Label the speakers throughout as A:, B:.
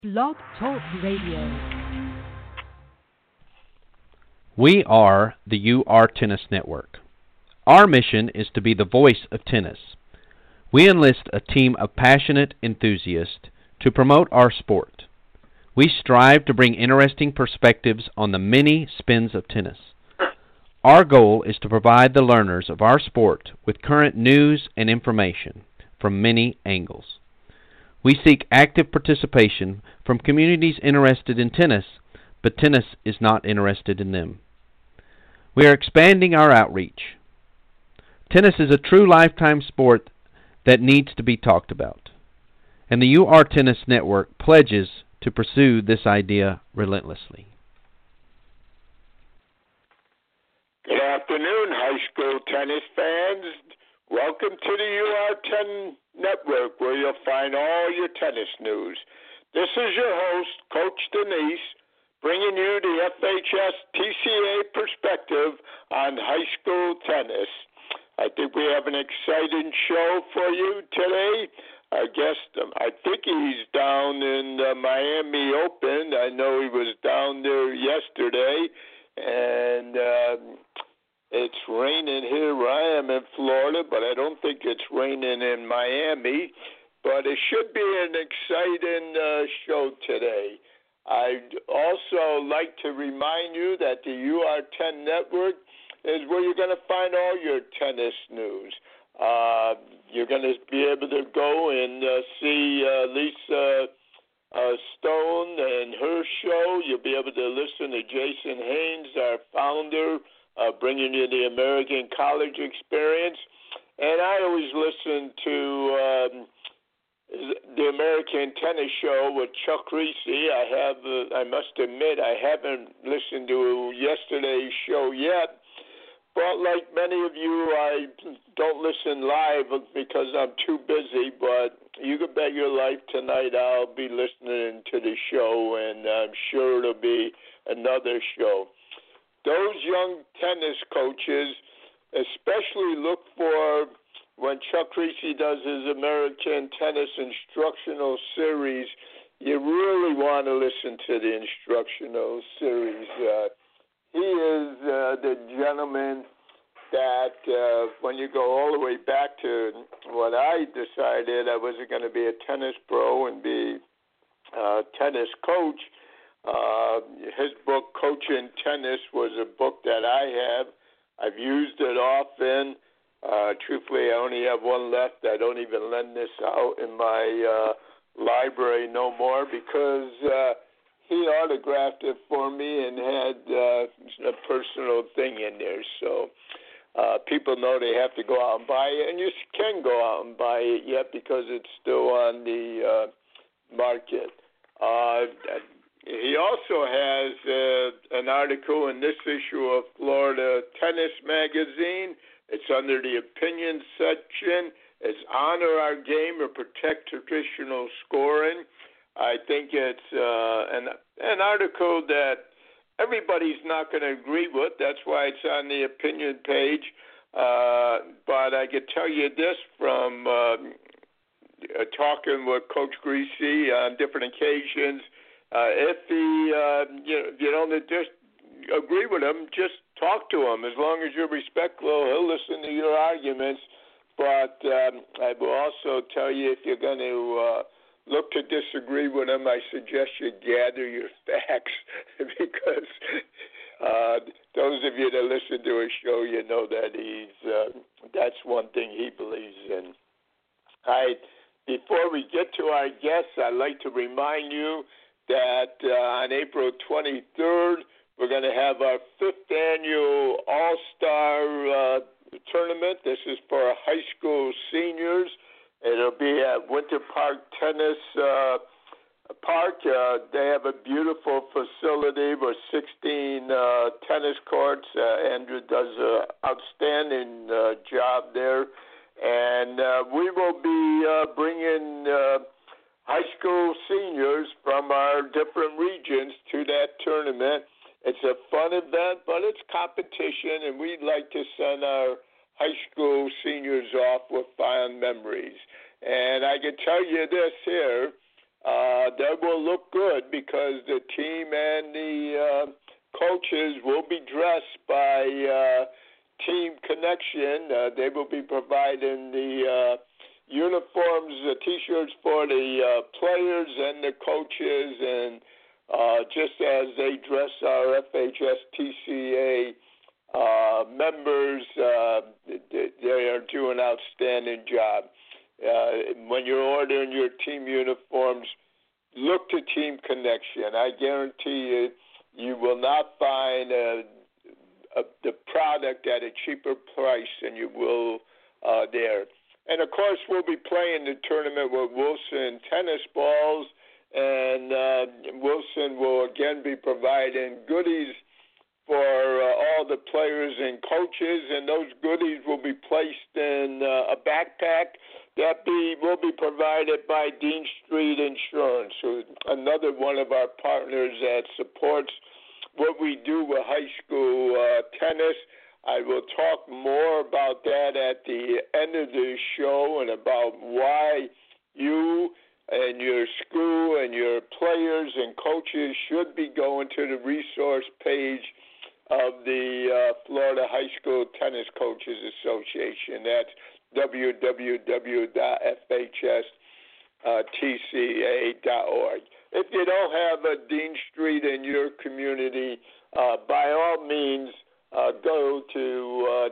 A: Blog Talk Radio.
B: We are the UR Tennis Network. Our mission is to be the voice of tennis. We enlist a team of passionate enthusiasts to promote our sport. We strive to bring interesting perspectives on the many spins of tennis. Our goal is to provide the learners of our sport with current news and information from many angles. We seek active participation from communities interested in tennis, but tennis is not interested in them. We are expanding our outreach. Tennis is a true lifetime sport that needs to be talked about, and the UR Tennis Network pledges to pursue this idea relentlessly.
C: Good afternoon, high school tennis fans. Welcome to the UR10 Network, where you'll find all your tennis news. This is your host, Coach Denise, bringing you the FHS TCA perspective on high school tennis. I think we have an exciting show for you today. Our guest, I think he's down in the Miami Open. I know he was down there yesterday, and it's raining here where I am in Florida, but I don't think it's raining in Miami. But it should be an exciting show today. I'd also like to remind you that the UR10 Network is where you're going to find all your tennis news. You're going to be able to go and see Lisa Stone and her show. You'll be able to listen to Jason Haynes, our founder, bringing you the American college experience. And I always listen to the American Tennis Show with Chuck Reese. I must admit, I haven't listened to yesterday's show yet. But like many of you, I don't listen live because I'm too busy. But you can bet your life tonight I'll be listening to the show, and I'm sure it'll be another show. Those young tennis coaches especially look for, when Chuck Reese does his American Tennis Instructional Series, you really want to listen to the instructional series. He is the gentleman that when you go all the way back to when I decided I wasn't going to be a tennis pro and be a tennis coach, his book, Coaching Tennis, was a book that I have. I've used it often. Truthfully, I only have one left. I don't even lend this out in my library no more because he autographed it for me and had a personal thing in there. So people know they have to go out and buy it, and you can go out and buy it yet because it's still on the market. He also has an article in this issue of Florida Tennis Magazine. It's under the opinion section. It's Honor Our Game or Protect Traditional Scoring. I think it's an article that everybody's not going to agree with. That's why it's on the opinion page. But I can tell you this from talking with Coach Greasy on different occasions. If you don't just agree with him, just talk to him. As long as you're respectful, he'll listen to your arguments. But I will also tell you, if you're going to look to disagree with him, I suggest you gather your facts because those of you that listen to his show, you know that that's one thing he believes in. Before we get to our guests, I'd like to remind you that on April 23rd, we're going to have our 5th annual All-Star tournament. This is for high school seniors. It'll be at Winter Park Tennis Park. They have a beautiful facility with 16 tennis courts. Andrew does an outstanding job there. And we will be bringing high school seniors from our different regions to that tournament. It's a fun event, but it's competition, and we'd like to send our high school seniors off with fond memories. And I can tell you this here, that will look good because the team and the coaches will be dressed by Team Connection. They will be providing the uniforms, the T-shirts for the players and the coaches, and just as they dress our FHS TCA members, they are doing an outstanding job. When you're ordering your team uniforms, look to Team Connection. I guarantee you will not find the product at a cheaper price than you will there. And, of course, we'll be playing the tournament with Wilson tennis balls, and Wilson will again be providing goodies for all the players and coaches, and those goodies will be placed in a backpack that will be provided by Dean Street Insurance, who's another one of our partners that supports what we do with high school tennis. I will talk more about that at the end of the show and about why you and your school and your players and coaches should be going to the resource page of the Florida High School Tennis Coaches Association. That's www.fhstca.org. If you don't have a Dean Street in your community, by all means, go to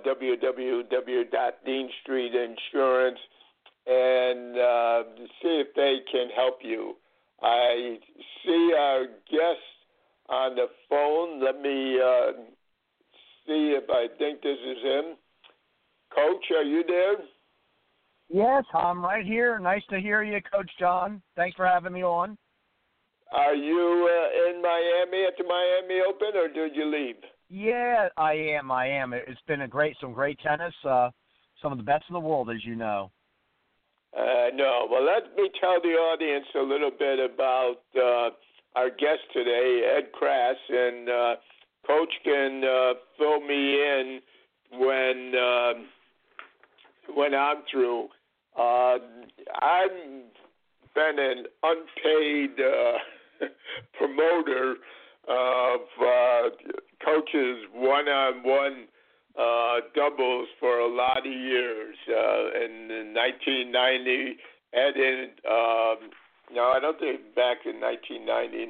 C: www.deanstreetinsurance and see if they can help you. I see our guest on the phone. Let me see if I think this is him. Coach, are you there?
D: Yes, I'm right here. Nice to hear you, Coach John. Thanks for having me on.
C: Are you in Miami at the Miami Open, or did you leave?
D: Yeah, I am. It's been some great tennis, some of the best in the world, as you know.
C: No. Well, let me tell the audience a little bit about our guest today, Ed Krass, and Coach can fill me in when I'm through. I've been an unpaid promoter of coaches one-on-one doubles for a lot of years. In 1990, Ed no, I don't think back in 1990.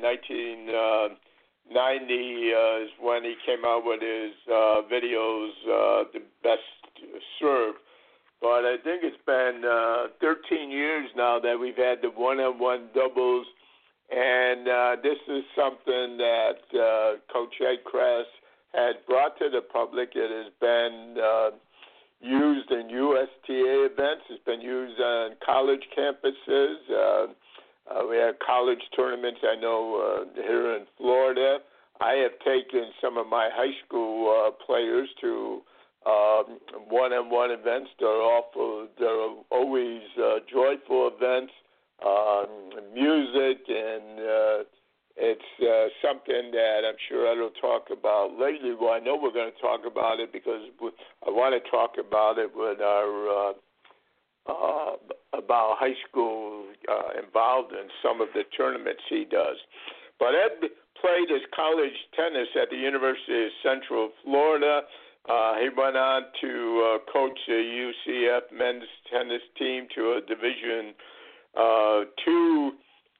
C: 1990 is when he came out with his videos, The Best Serve. But I think it's been 13 years now that we've had the one-on-one doubles, and this is something that Coach Ed Krass had brought to the public. It has been used in USTA events. It's been used on college campuses. We have college tournaments, I know, here in Florida. I have taken some of my high school players to one-on-one events. They're always joyful events, music, and it's something that I'm sure I will talk about lately. Well, I know we're going to talk about it because I want to talk about it with our about high school involved in some of the tournaments he does. But Ed played his college tennis at the University of Central Florida. He went on to coach the UCF men's tennis team to a Division II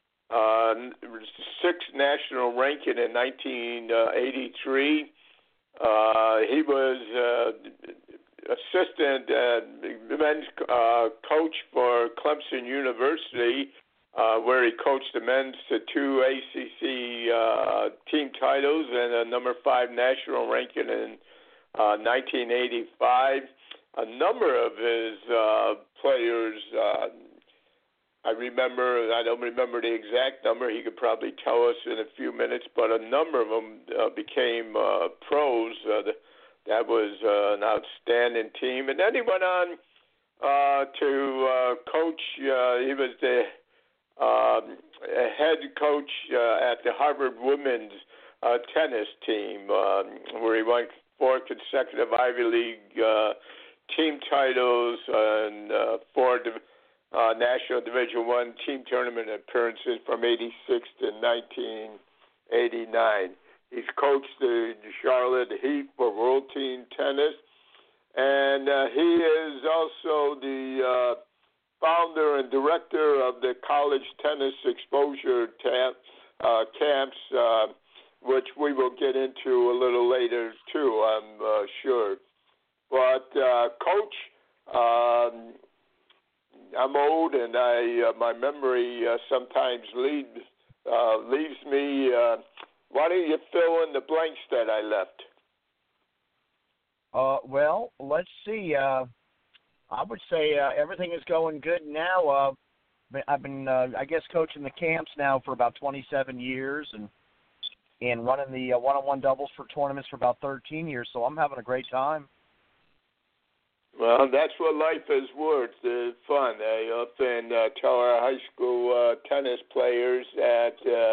C: 6th national ranking in 1983. He was assistant men's coach for Clemson University, where he coached the men's to 2 ACC team titles and a number 5 national ranking in 1985. A number of his players, I don't remember the exact number. He could probably tell us in a few minutes, but a number of them became pros. That was an outstanding team. And then he went on to coach. He was the head coach at the Harvard women's tennis team, where he won 4 consecutive Ivy League team titles and 4 National Division I team tournament appearances from '86 to 1989. He's coached the Charlotte Heat for World Team Tennis, and he is also the founder and director of the College Tennis Exposure Camps, which we will get into a little later, too, I'm sure. But, Coach, I'm old, and my memory sometimes leaves me. Why don't you fill in the blanks that I left?
D: Well, let's see. I would say everything is going good now. I've been, I guess, coaching the camps now for about 27 years and running the one-on-one doubles for tournaments for about 13 years, so I'm having a great time.
C: Well, that's what life is worth, fun. I often tell our high school tennis players that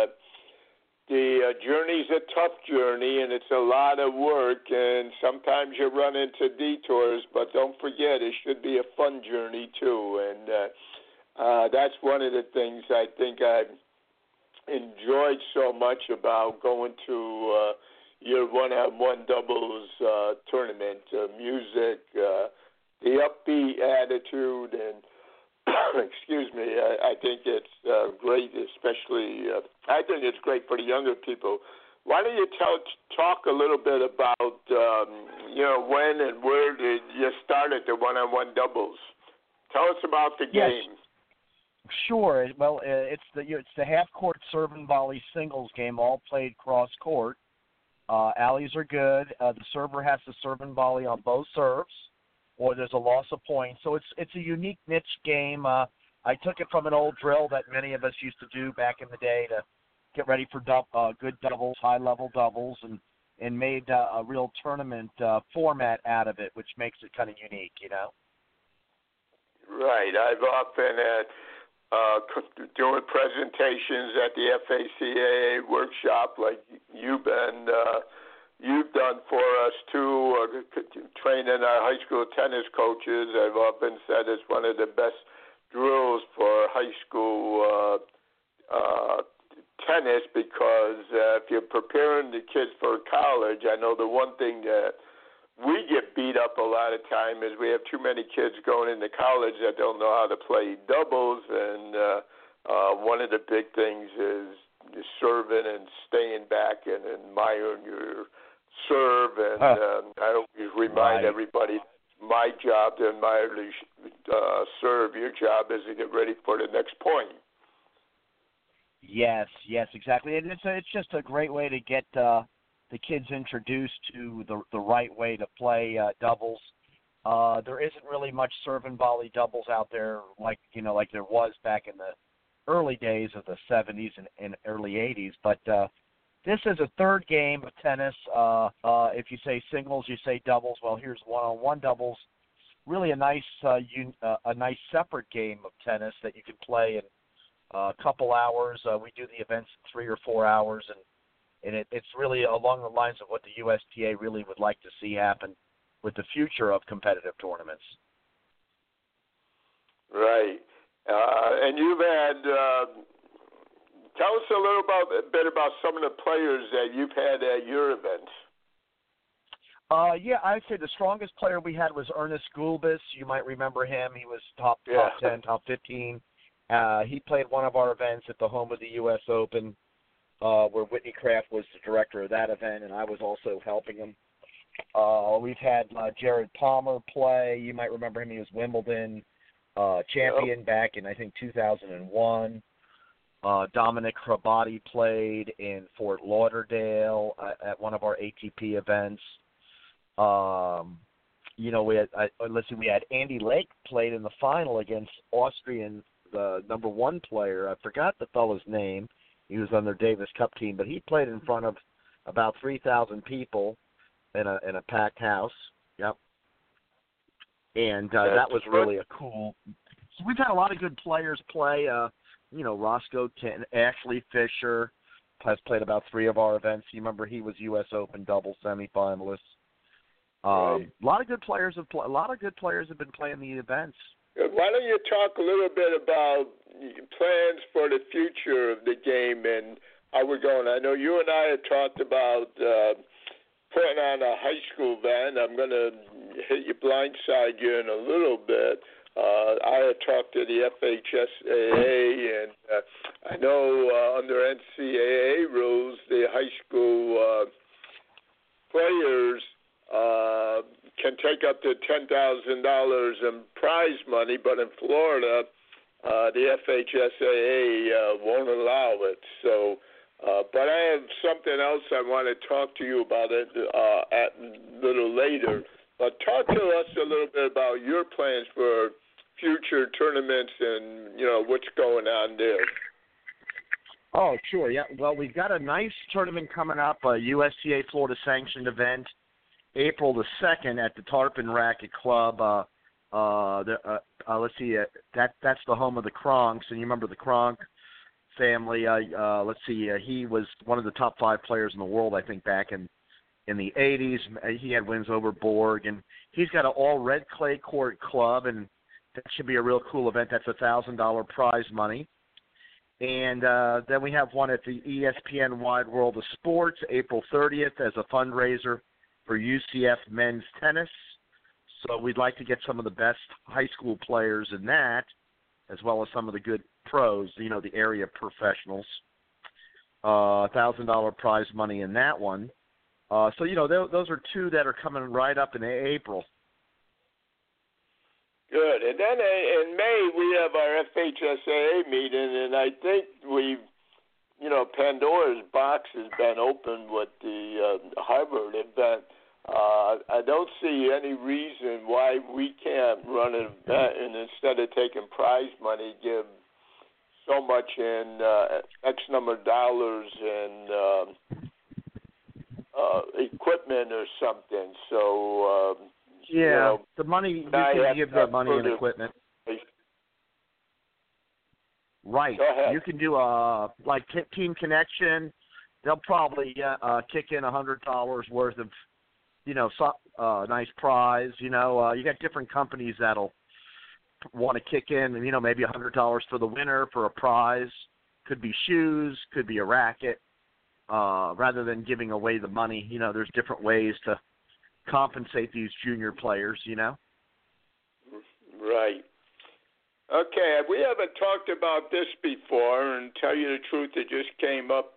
C: the journey's a tough journey, and it's a lot of work, and sometimes you run into detours, but don't forget, it should be a fun journey, too. And that's one of the things I think I've enjoyed so much about going to your one-on-one doubles tournament, music, the upbeat attitude, and excuse me, I think it's great, especially, I think it's great for the younger people. Why don't you talk a little bit about, when and where did you start at the one-on-one doubles? Tell us about the game.
D: Sure. Well, it's the half-court serve and volley singles game, all played cross-court. Alleys are good. The server has to serve and volley on both serves, or there's a loss of points. So it's a unique niche game. I took it from an old drill that many of us used to do back in the day to get ready for good doubles, high-level doubles, and made a real tournament format out of it, which makes it kind of unique, you know?
C: Right. I've often doing presentations at the FACAA workshop like you've done for us too, training our high school tennis coaches. I've often said it's one of the best drills for high school tennis because if you're preparing the kids for college, I know the one thing that we get beat up a lot of time is we have too many kids going into college that don't know how to play doubles, and one of the big things is serving and staying back and admiring your serve, and I always remind everybody my job to admire the serve. Your job is to get ready for the next point.
D: Yes, exactly. And it's just a great way to get the kids introduced to the right way to play doubles. There isn't really much serve and volley doubles out there like there was back in the early days of the 70s and early 80s. But this is a third game of tennis. If you say singles, you say doubles. Well, here's one-on-one doubles. Really a nice separate game of tennis that you can play in a couple hours. We do the events in 3 or 4 hours, and it's really along the lines of what the USTA really would like to see happen with the future of competitive tournaments.
C: Right. And you've had, tell us a bit about some of the players that you've had at your events.
D: I'd say the strongest player we had was Ernest Gulbis. You might remember him. He was top 10, top 15. He played one of our events at the home of the U.S. Open, where Whitney Kraft was the director of that event, and I was also helping him. We've had Jared Palmer play. You might remember him. He was Wimbledon champion back in, I think, 2001. Dominic Hrabati played in Fort Lauderdale at one of our ATP events. We had Andy Lake played in the final against Austrian, the number 1 player. I forgot the fellow's name. He was on their Davis Cup team, but he played in front of about 3,000 people in a packed house. Yep. And that was really a cool. So we've had a lot of good players play. Roscoe Ashley Fisher has played about 3 of our events. You remember he was U.S. Open double semifinalist.
C: Right.
D: A lot of good players have been playing the events.
C: Why don't you talk a little bit about plans for the future of the game and how we're going? I know you and I had talked about putting on a high school event. I'm going to hit you blindside you in a little bit. I had talked to the FHSAA, and I know under NCAA rules, the high school players can take up to $10,000 in prize money, but in Florida, the FHSAA won't allow it. So, but I have something else I want to talk to you about it a little later. But talk to us a little bit about your plans for future tournaments and, what's going on there.
D: Oh, sure. Yeah. Well, we've got a nice tournament coming up, a USTA Florida sanctioned event, April the 2nd at the Tarpon Racket Club. Let's see. That's the home of the Kronks, and you remember the Kronk family. Let's see. He was one of the top 5 players in the world, I think, back in the 80s. He had wins over Borg, and he's got an all red clay court club, and that should be a real cool event. That's $1,000 prize money. And then we have one at the ESPN Wide World of Sports, April 30th, as a fundraiser for UCF men's tennis. So we'd like to get some of the best high school players in that, as well as some of the good pros, the area professionals. $1,000 prize money in that one. So, those are 2 that are coming right up in April.
C: Good. And then in May, we have our FHSAA meeting, and I think Pandora's box has been opened with the Harvard event. I don't see any reason why we can't run an event and instead of taking prize money, give so much in X number of dollars in equipment or something. So,
D: the money, you can give the money in equipment. Right. You can do like Team Connection. They'll probably kick in $100 worth of, nice prize. You got different companies that'll want to kick in, and maybe $100 for the winner for a prize. Could be shoes, could be a racket. Rather than giving away the money, there's different ways to compensate these junior players.
C: Right. Okay, we haven't talked about this before, and tell you the truth, it just came up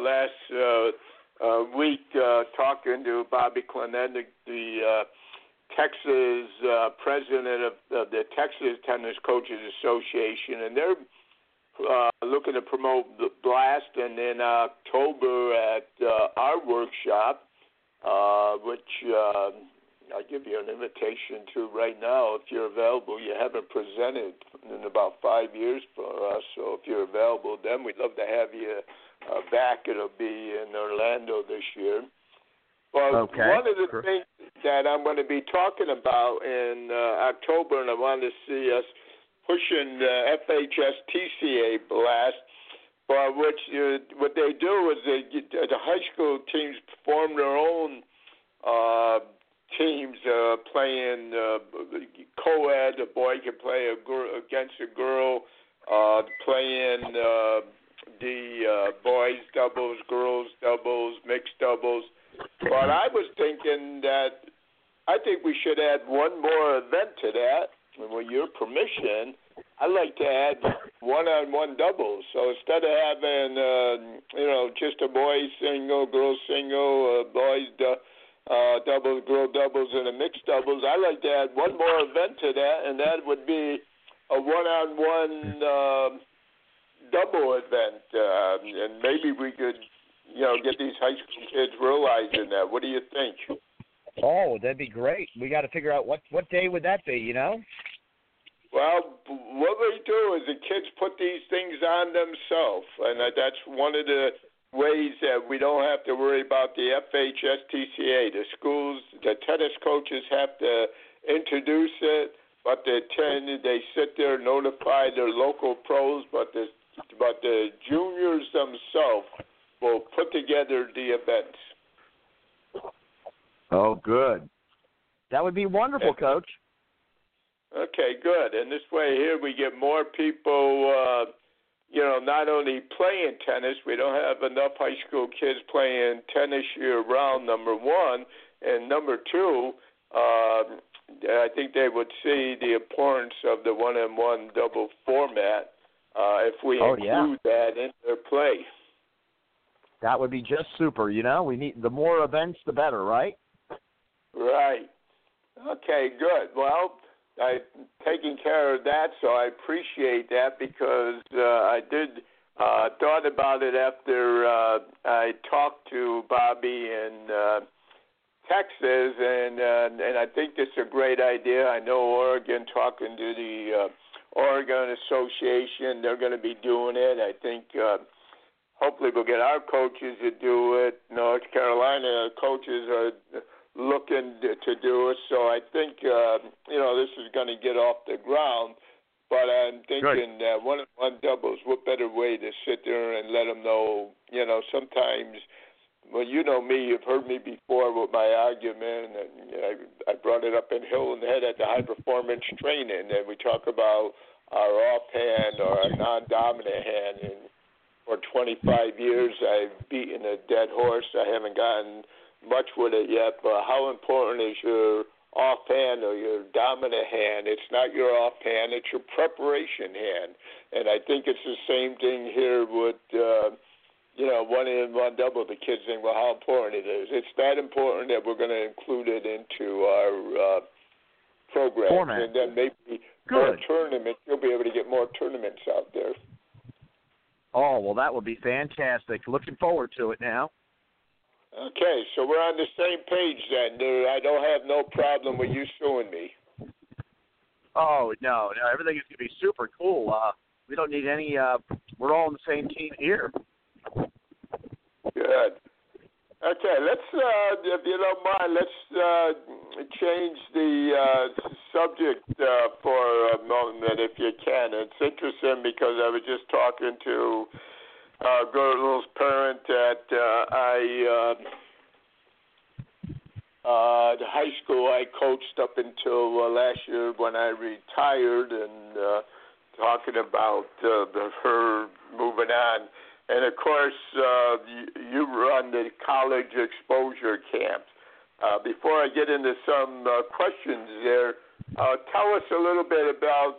C: last week talking to Bobby Clemente, the Texas president of the Texas Tennis Coaches Association, and they're looking to promote the Blast, and in October at our workshop, which I'll give you an invitation to right now if you're available. You haven't presented in about 5 years for us, so if you're available, then we'd love to have you back. It'll be in Orlando this year. But one of the things that I'm going to be talking about in October, and I want to see us pushing the FHS-TCA Blast, but what they do is the high school teams form their own teams playing co-ed. A boy can play against a girl, playing the boys doubles, girls doubles, mixed doubles. But I was thinking that I think we should add one more event to that. And with your permission, I'd like to add one-on-one doubles. So instead of having, just a boys single, girls single, boys doubles, girl doubles, and a mixed doubles, I'd like to add one more event to that, and that would be a one-on-one double event. And maybe we could, get these high school kids realizing that. What do you think?
D: Oh, that'd be great. We got to figure out what day would that be,
C: Well, what we do is the kids put these things on themselves, and that's one of the ways that we don't have to worry about the FHS-TCA. The schools, the tennis coaches have to introduce it, but they sit there, notify their local pros, but the juniors themselves will put together the events.
D: Oh, good. That would be wonderful, Coach.
C: Okay, good. And this way here we get more people, not only playing tennis. We don't have enough high school kids playing tennis year-round, number one. And number two, I think they would see the importance of the one-on-one double format if we include that in their play.
D: That would be just super. We need the more events, the better, right?
C: Right. Okay, good. Well, I'm taking care of that, so I appreciate that because I did thought about it after I talked to Bobby in Texas, and I think this is a great idea. I know Oregon, talking to the Oregon Association, they're going to be doing it. I think hopefully we'll get our coaches to do it. North Carolina coaches are looking to do it, so I think this is going to get off the ground. But I'm thinking that one-on-one doubles, what better way to sit there and let them know, sometimes, well, you know me, you've heard me before with my argument, and I brought it up in Hilton Head at the high-performance training, and we talk about our offhand or our non-dominant hand, and for 25 years I've beaten a dead horse. I haven't gotten much with it yet, but how important is your offhand or your dominant hand? It's not your offhand, it's your preparation hand. And I think it's the same thing here with, one-on-one double. The kids think, well, how important it is. It's that important that we're going to include it into our program.
D: Format.
C: And then maybe more tournaments. You'll be able to get more tournaments out there.
D: Oh, well, that would be fantastic. Looking forward to it now.
C: Okay, so we're on the same page then. I don't have no problem with you suing me.
D: Oh, no, everything is going to be super cool. We don't need any, we're all on the same team here.
C: Good. Okay, let's, if you don't mind, let's change the subject for a moment, if you can. It's interesting because I was just talking to Gertle's parent at the high school I coached up until last year when I retired, and talking about her moving on. And, of course, you run the college exposure camps. Before I get into some questions there, tell us a little bit about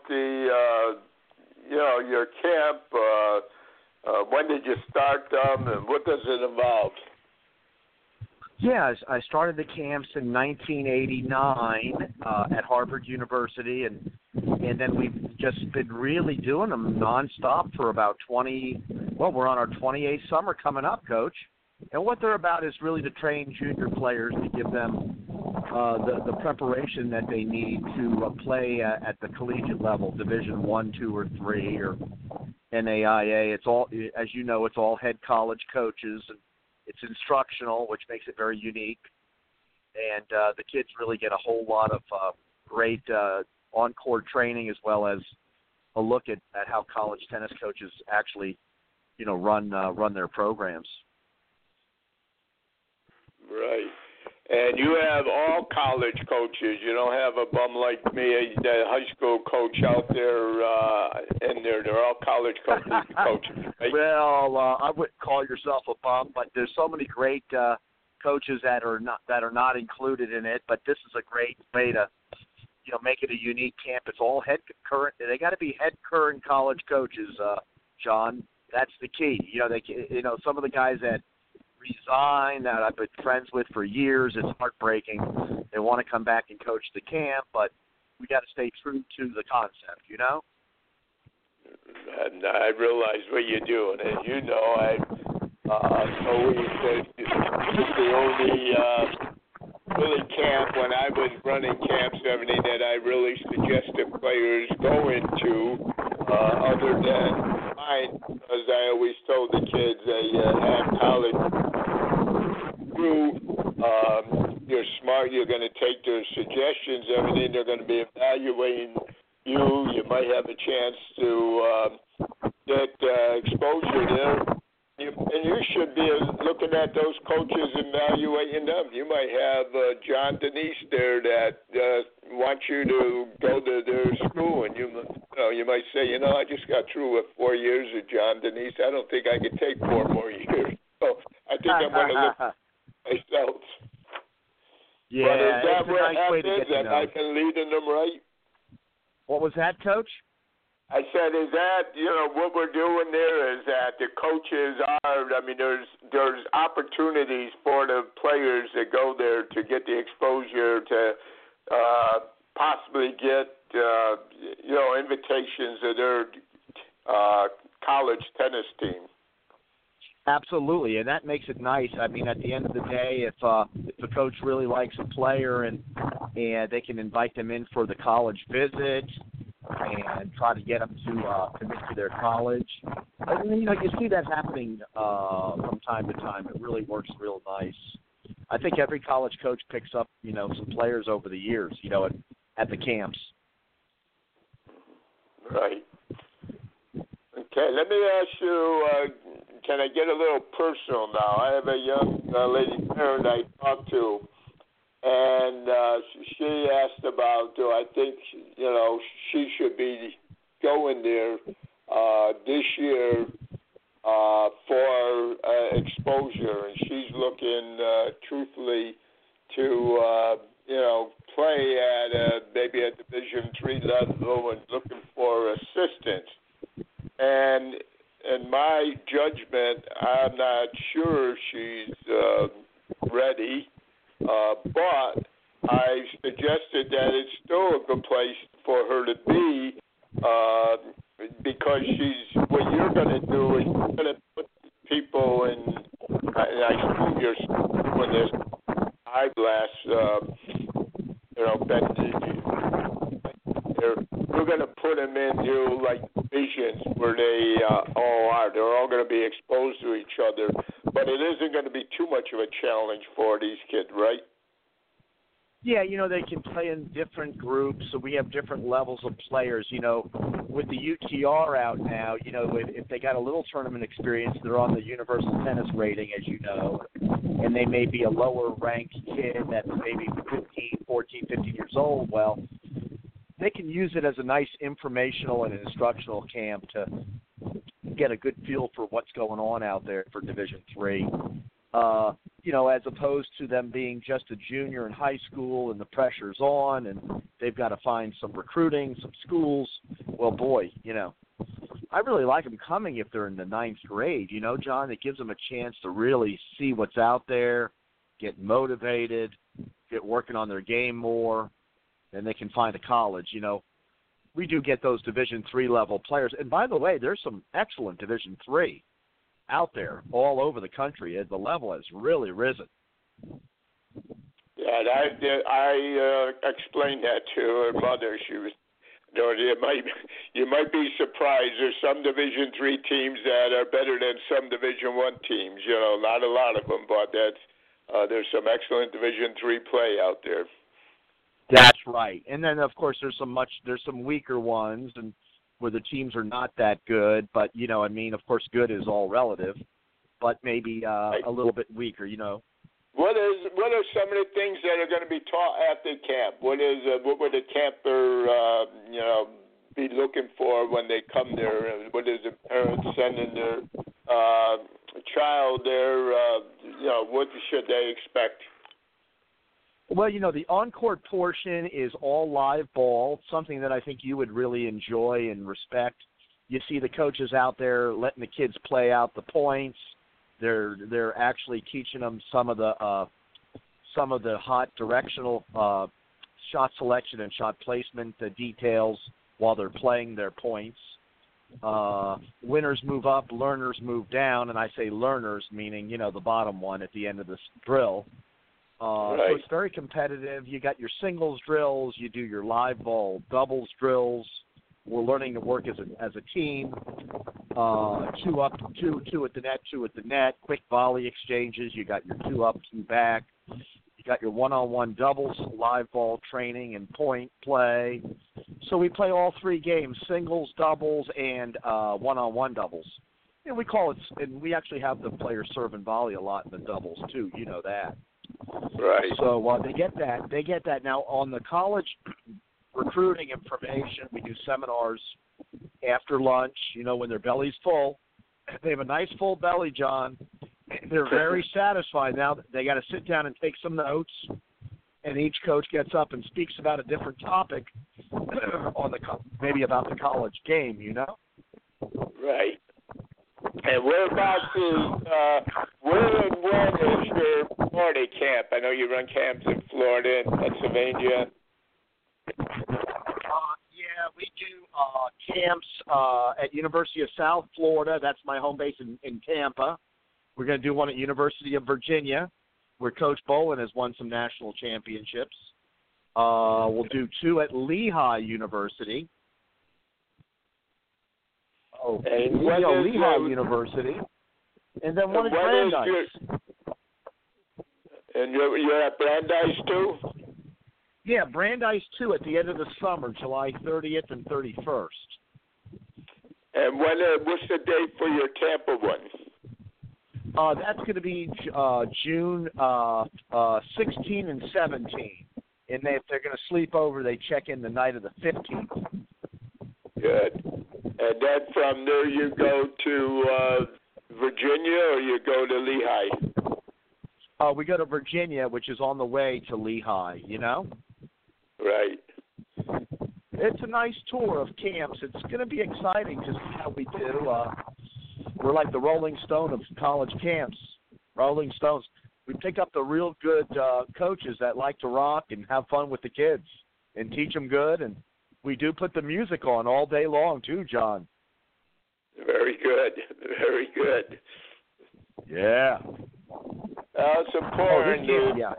C: your camp. When did you start them, and what does it involve?
D: Yeah, I started the camps in 1989 at Harvard University, and then we've just been really doing them nonstop for about we're on our 28th summer coming up, Coach. And what they're about is really to train junior players, to give them the preparation that they need to play at the collegiate level, Division I, II, or III, or NAIA. It's all, as you know, it's all head college coaches. And it's instructional, which makes it very unique. And the kids really get a whole lot of great on-court training, as well as a look at how college tennis coaches actually, run their programs. Right.
C: And you have all college coaches. You don't have a bum like me, the high school coach out there in there. They're all college coaches. Right?
D: Well, I wouldn't call yourself a bum, but there's so many great coaches that are not included in it. But this is a great way to, make it a unique camp. It's all current. They got to be current college coaches, John. That's the key. Some of the guys that resign that I've been friends with for years, it's heartbreaking. They want to come back and coach the camp, but we got to stay true to the concept,
C: And I realize what you're doing, and I always said it's the only really camp when I was running camps, everything that I really suggested players go into, other than mine, because I always told the kids they have college. You're smart, you're going to take their suggestions, everything, they're going to be evaluating you. You might have a chance to get exposure there. And you should be looking at those coaches, evaluating them. You might have John Denise there that want you to go to their school, and you might say, I just got through with 4 years at John Denise. I don't think I could take 4 more years. So I think I'm going to look at myself.
D: Yeah,
C: but is that
D: it's a
C: what
D: nice way to get to
C: happens?
D: know.
C: Have I been leading them right?
D: What was that, Coach?
C: I said, is that, what we're doing there is that the coaches are, there's opportunities for the players that go there to get the exposure to possibly get, invitations to their college tennis team.
D: Absolutely, and that makes it nice. At the end of the day, if a coach really likes a player and they can invite them in for the college visit and try to get them to commit to their college. And, you see that happening from time to time. It really works real nice. I think every college coach picks up, some players over the years, at the camps.
C: Right. Okay, let me ask you, can I get a little personal now? I have a young lady parent I talked to, and she asked about, do I think, she should be going there this year for exposure, and she's looking, truthfully, to, play at maybe a Division III level and looking for assistance. And in my judgment, I'm not sure she's ready, but I suggested that it's still a good place for her to be because what you're going to do is you're going to put people in, I assume you're doing this eyeglass, we're going to put them into like divisions where they all are. They're all going to be exposed to each other, but it isn't going to be too much of a challenge for these kids, right?
D: Yeah, they can play in different groups, so we have different levels of players. With the UTR out now, if they got a little tournament experience, they're on the universal tennis rating, as you know, and they may be a lower-ranked kid that's maybe 14, 15 years old. Well, they can use it as a nice informational and instructional camp to get a good feel for what's going on out there for Division III. As opposed to them being just a junior in high school and the pressure's on and they've got to find some recruiting, some schools. Well, boy, I really like them coming if they're in the 9th grade. John, it gives them a chance to really see what's out there, get motivated, get working on their game more, and they can find a college. We do get those Division III level players. And by the way, there's some excellent Division III out there all over the country. The level has really risen.
C: Yeah, I explained that to her mother. She was, you might be surprised. There's some Division III teams that are better than some Division I teams. Not a lot of them, but there's some excellent Division III play out there.
D: That's right. And then, of course, there's some weaker ones, and where the teams are not that good. But of course, good is all relative. But maybe a little bit weaker.
C: What are some of the things that are going to be taught at the camp? What would the camper be looking for when they come there? What is the parents sending their child there? What should they expect?
D: Well, the on-court portion is all live ball, something that I think you would really enjoy and respect. You see the coaches out there letting the kids play out the points. They're actually teaching them some of the hot directional shot selection and shot placement details while they're playing their points. Winners move up, learners move down, and I say learners meaning the bottom one at the end of this drill.
C: Right.
D: So it's very competitive. You got your singles drills, you do your live ball doubles drills. We're learning to work as a team. 2 up, two at the net, quick volley exchanges. You got your 2 up, 2 back. You got your one-on-one doubles, live ball training, and point play. So we play all 3 games: singles, doubles, and one-on-one doubles. And we call it, and we actually have the players serve and volley a lot in the doubles too. You know that.
C: Right.
D: So they get that. They get that. Now, on the college recruiting information, we do seminars after lunch, when their belly's full. They have a nice full belly, John. They're very satisfied. Now they got to sit down and take some notes, and each coach gets up and speaks about a different topic on maybe about the college game,
C: Right. And whereabouts where and when is your Florida camp? I know you run camps in Florida and Pennsylvania.
D: Yeah, we do camps at University of South Florida. That's my home base in Tampa. We're going to do one at University of Virginia, where Coach Bolin has won some national championships. We'll do 2 at Lehigh University. Lehigh University. And then one at Brandeis.
C: And you're at Brandeis too?
D: Yeah, Brandeis too at the end of the summer, July 30th and 31st.
C: And what's the date for your Tampa one?
D: That's going to be June 16 and 17. And if they're going to sleep over, they check in the night of the 15th.
C: Good. And then from there you go to Virginia, or you go to Lehigh?
D: We go to Virginia, which is on the way to Lehigh,
C: Right.
D: It's a nice tour of camps. It's going to be exciting to see how we do. We're like the Rolling Stone of college camps. Rolling Stones. We pick up the real good coaches that like to rock and have fun with the kids and teach them good. And we do put the music on all day long too, John.
C: Very good. Very good.
D: Yeah.
C: It's important.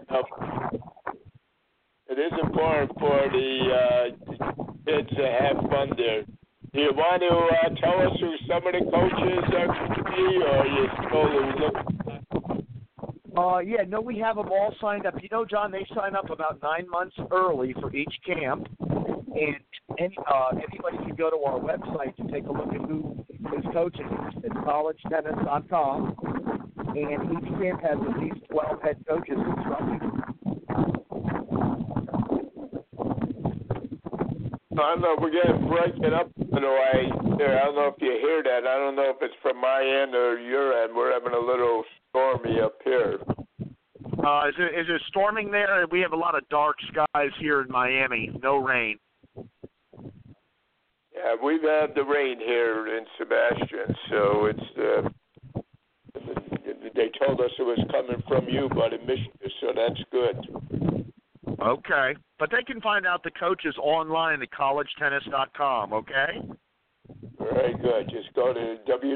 C: It is important for the kids to have fun there. Do you want to tell us who some of the coaches are going to be, or are you still looking?
D: We have them all signed up. John, they sign up about 9 months early for each camp, and anybody can go to our website to take a look at who is coaching. It's collegetennis.com, and each camp has at least 12 head coaches instructing.
C: I don't know if we're getting breaking up in a way there. I don't know if you hear that. I don't know if it's from my end or your end. We're having a little stormy up here.
D: Is it storming there? We have a lot of dark skies here in Miami. No rain.
C: Yeah, we've had the rain here in Sebastian, so it's they told us it was coming from you, but it missed you, so that's good.
D: Okay. But they can find out the coaches online at collegetennis.com, okay?
C: Very good. Just go to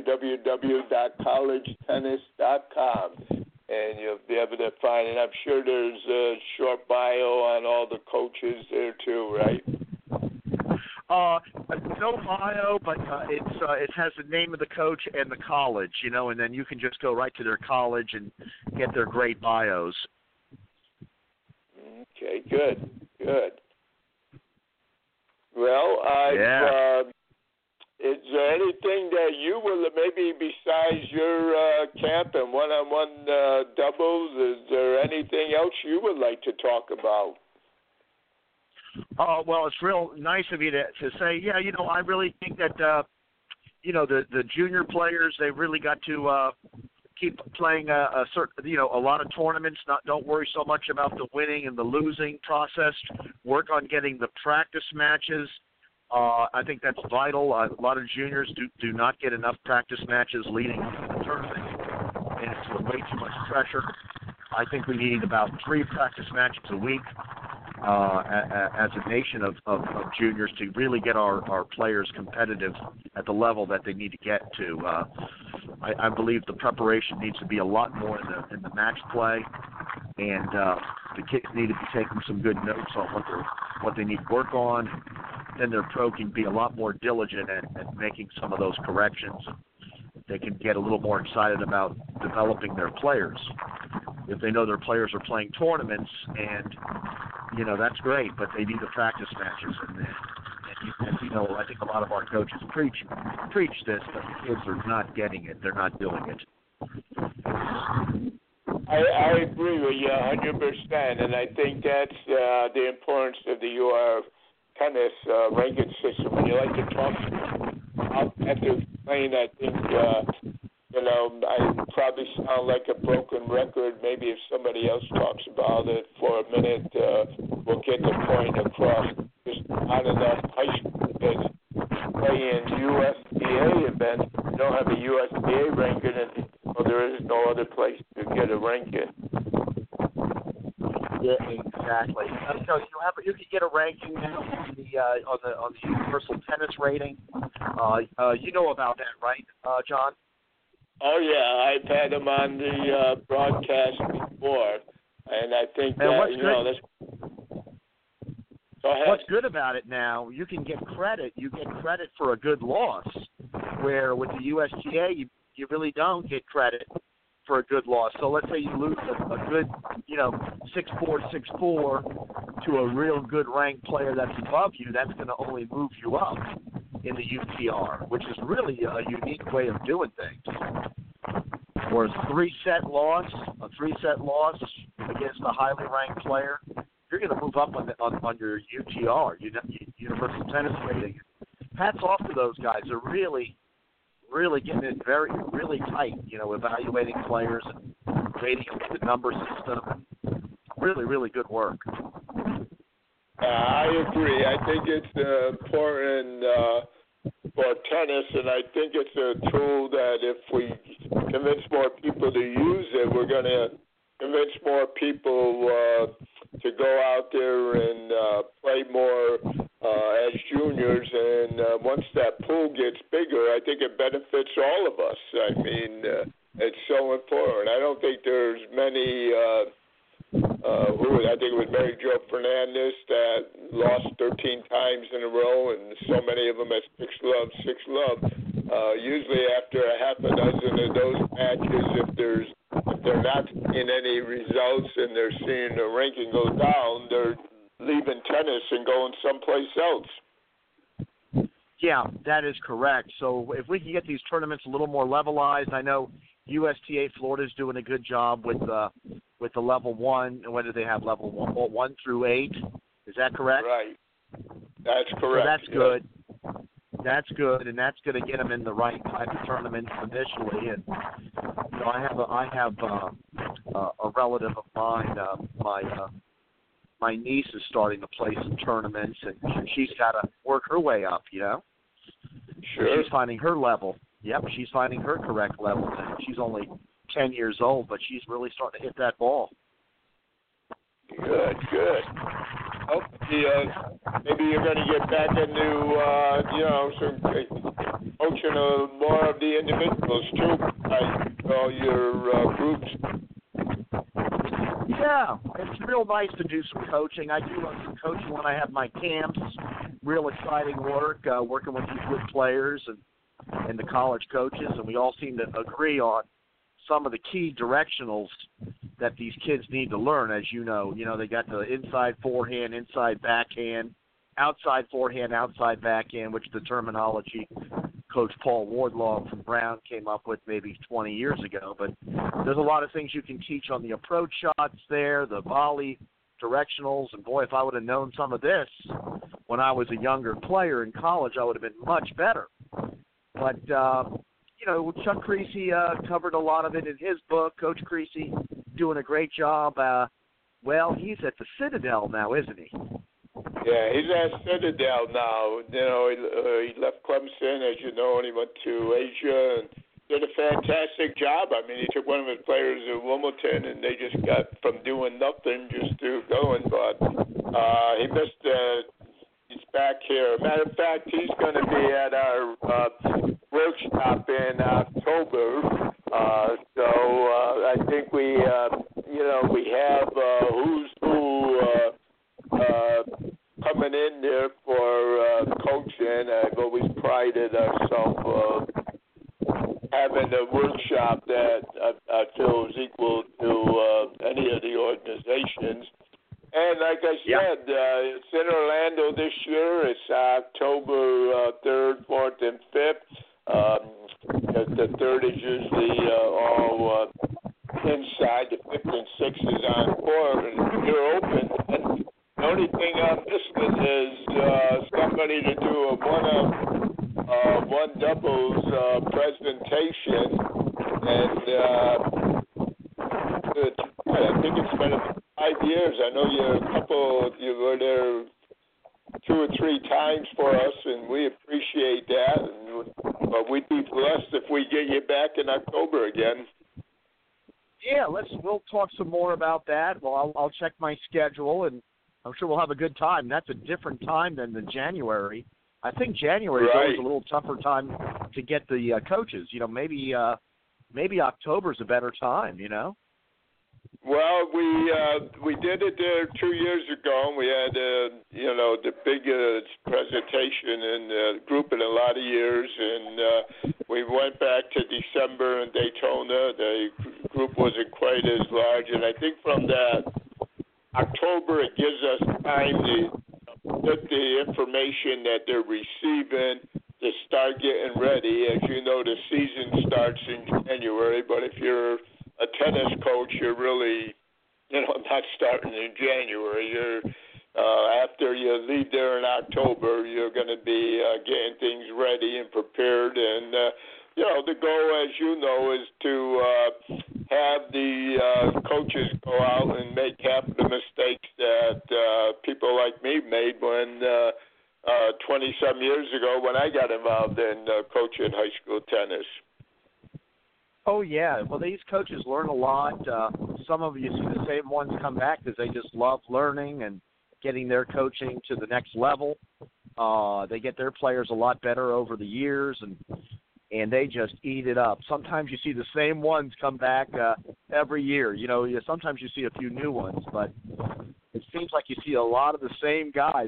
C: www.collegetennis.com, and you'll be able to find it. I'm sure there's a short bio on all the coaches there too, right?
D: No bio, but it has the name of the coach and the college, and then you can just go right to their college and get their great bios.
C: Okay, good. Well, is there anything that you will, maybe besides your camp and one-on-one doubles, is there anything else you would like to talk about?
D: Well, it's real nice of you to say, I really think that, the junior players, they've really got to keep playing a lot of tournaments. Don't worry so much about the winning and the losing process. Work on getting the practice matches. I think that's vital. A lot of juniors do not get enough practice matches leading up to the tournament, and it's way too much pressure. I think we need about 3 practice matches a week as a nation of juniors to really get our players competitive at the level that they need to get to. I believe the preparation needs to be a lot more in the match play, and the kids need to be taking some good notes on what they need to work on. Then their pro can be a lot more diligent at making some of those corrections. They can get a little more excited about developing their players. If they know their players are playing tournaments, and that's great, but they need the practice matches. And I think a lot of our coaches preach this, but the kids are not getting it. They're not doing it.
C: I agree with you 100%, and I think that's the importance of the UR tennis ranking system. When you like to talk, I'll have to explain. I think I probably sound like a broken record. Maybe if somebody else talks about it for a minute, we'll get the point across. There's not enough high school kids playing USTA events. You don't have a USTA ranking, and there is no other place to get a ranking.
D: Yeah, exactly. So you can get a ranking now on the Universal Tennis Rating. You know about that, right, John?
C: Oh yeah, I've had them on the broadcast before, and I think that's. Go ahead.
D: What's good about it now? You can get credit. You get credit for a good loss, where with the USTA you really don't get credit for a good loss. So let's say you lose a good, 6-4, 6-4 to a real good ranked player that's above you. That's going to only move you up in the UTR, which is really a unique way of doing things. Whereas a three-set loss against a highly ranked player, you're going to move up on your UTR, Universal Tennis Rating. Hats off to those guys. They're really getting it really tight, evaluating players and rating the number system. Really, really good work.
C: I agree. I think it's important for tennis, and I think it's a tool that if we convince more people to use it, we're going to convince more people to go out there and play more as juniors. And once that pool gets bigger, I think it benefits all of us. I mean, it's so important. I don't think there's many. I think it was Mary Jo Fernandez that lost 13 times in a row, and so many of them at 6-love. Usually after a half a dozen of those matches, if they're not seeing any results and they're seeing the ranking go down, they're leaving tennis and going someplace else.
D: Yeah, that is correct. So if we can get these tournaments a little more levelized, I know USTA Florida's doing a good job with the level 1. When do they have level 1 through 8? Is that correct?
C: Right. That's correct.
D: So that's good. That's good, and that's going to get them in the right type of tournaments initially. And I have a relative of mine. My niece is starting to play some tournaments, and she's got to work her way up.
C: Sure.
D: She's finding her level. Yep, she's finding her correct level. And she's only 10 years old, but she's really starting to hit that ball.
C: Good. Maybe you're going to get back into, some coaching more of the individuals too, all your groups.
D: Yeah, it's real nice to do some coaching. I do some coaching when I have my camps. Real exciting work, working with these good players and the college coaches, and we all seem to agree on some of the key directionals that these kids need to learn. As you know, they got the inside forehand, inside backhand, outside forehand, outside backhand, which the terminology Coach Paul Wardlaw from Brown came up with maybe 20 years ago. But there's a lot of things you can teach on the approach shots there, the volley directionals, and boy, if I would have known some of this when I was a younger player in college, I would have been much better. But Chuck Creasy covered a lot of it in his book. Coach Creasy doing a great job. He's at the Citadel now, isn't he?
C: Yeah, he's at Citadel now. He left Clemson, as you know, and he went to Asia and did a fantastic job. I mean, he took one of his players at Wimbledon, and they just got from doing nothing just to going. But he missed. He's back here. Matter of fact, he's going to be at our workshop in October. So I think we have who's who coming in there for coaching. I've always prided ourselves having a workshop that I feel is equal to any of the organizations. And like I said, it's in Orlando this year. It's October 3rd, 4th, and 5th. The 3rd is usually all inside. The fifth and sixth is on court and you're open, and the only thing I'm missing is somebody to do a one doubles presentation, and I think it's been about 5 years. I know you were there 2 or 3 times for us, and we appreciate that. But we'd be blessed if we get you back in October again.
D: Yeah, we'll talk some more about that. Well, I'll check my schedule, and I'm sure we'll have a good time. That's a different time than the January. I think January is always a little tougher time to get the coaches. You know, maybe October's a better time. You know.
C: Well, we did it there 2 years ago, and we had the biggest presentation in the group in a lot of years, and we went back to December in Daytona. The group wasn't quite as large, and I think from that October it gives us time to get the information that they're receiving to start getting ready. As you know, the season starts in January, but if you're a tennis coach, you're really, not starting in January. You're after you leave there in October, you're going to be getting things ready and prepared. And the goal, as you know, is to have the coaches go out and make half the mistakes that people like me made when 20-some years ago when I got involved in coaching high school tennis.
D: Oh, yeah. Well, these coaches learn a lot. Some of you see the same ones come back because they just love learning and getting their coaching to the next level. They get their players a lot better over the years, and they just eat it up. Sometimes you see the same ones come back every year. Sometimes you see a few new ones, but it seems like you see a lot of the same guys,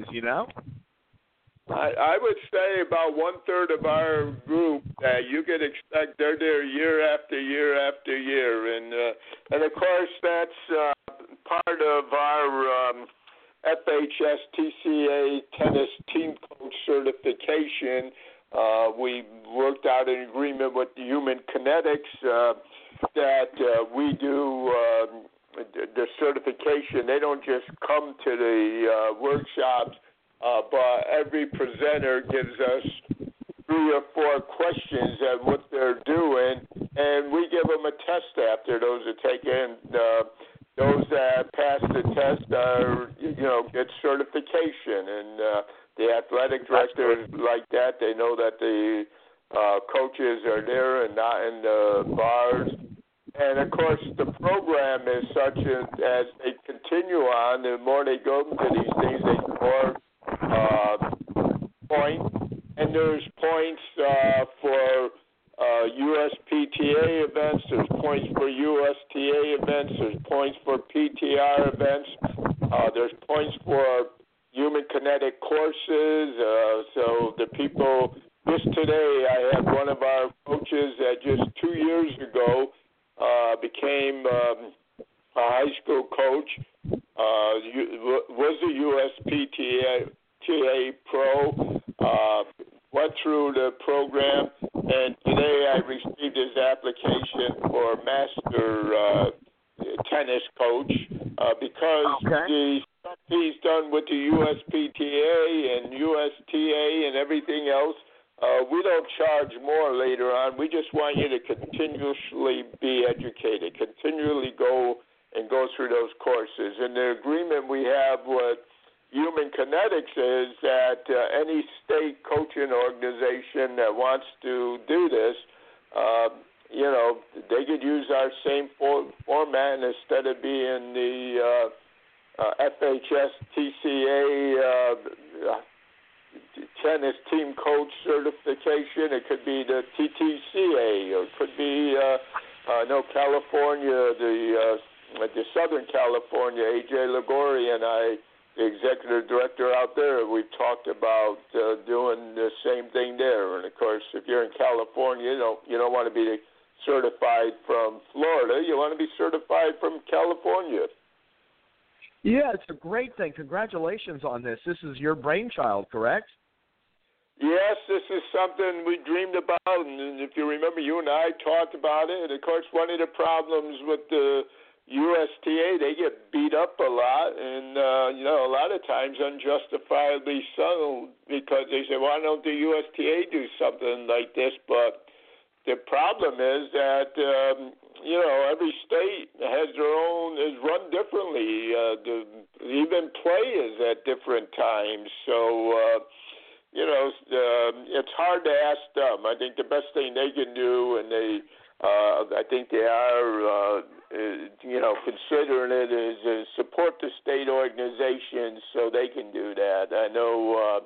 C: I would say about 1/3 of our group that you could expect they're there year after year after year, and of course that's part of our FHS TCA tennis team coach certification. We worked out an agreement with the Human Kinetics that we do the certification. They don't just come to the workshops. But every presenter gives us 3 or 4 questions at what they're doing, and we give them a test after those are taken. Those that pass the test are, get certification, and the athletic directors like that. They know that the coaches are there and not in the bars. And, of course, the program is such as they continue on, the more they go into these things, they get more points, and there's points for USPTA events, there's points for USTA events, there's points for PTR events, there's points for Human Kinetic courses, so the people, just today I had one of our coaches that just 2 years ago became a high school coach, was a USPTA pro, went through the program, and today I received his application for master tennis coach because the stuff he's done with the USPTA and USTA and everything else, we don't charge more later on. We just want you to continuously be educated, continually go through those courses. And the agreement we have with Human Kinetics is that any state coaching organization that wants to do this, they could use our same format, and instead of being the FHS TCA tennis team coach certification, it could be the TTCA, or it could be California, the Southern California, AJ Ligori and I, the executive director out there, we've talked about doing the same thing there. And of course, if you're in California, you don't want to be certified from Florida. You want to be certified from California.
D: Yeah, it's a great thing. Congratulations on this. This is your brainchild, correct?
C: Yes, this is something we dreamed about, and if you remember, you and I talked about it. And of course, one of the problems with the USTA, they get beat up a lot, and a lot of times unjustifiably so, because they say, why don't the USTA do something like this? But the problem is that every state has their own, is run differently. Even play is at different times, so it's hard to ask them. I think the best thing they can do, and I think they are, considering it, is support the state organizations so they can do that. I know,